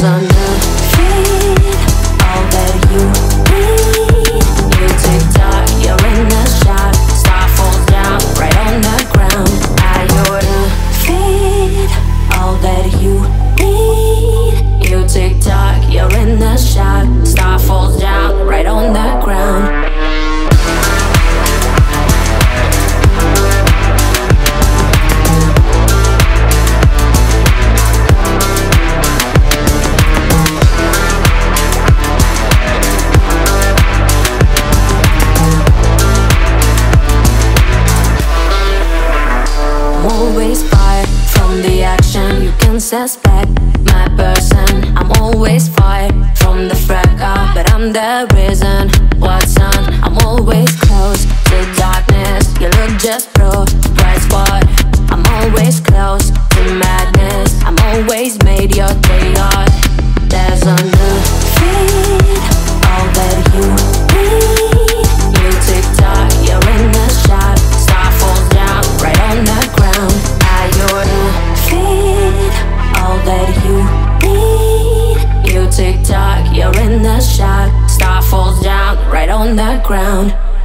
on the feed, all that you need. You tick-tock, you're in the shot. Star falls down, right on the ground. At your feet, all that you need. You tick-tock, you're in the shot. Star falls down, right on the ground. Always far from the action, you can suspect my person. I'm always far from the fracas, but I'm the reason. What's on? I'm always close to darkness. You look just pro, bright spot. I'm always close to madness. I'm always made your day hard. There's on the feed, all that you need. You tick-tock, you're in the shot. Star falls down, right on the ground. At your feet, all that you need. You tick-tock, you're in the shot. Star falls down, right on the ground.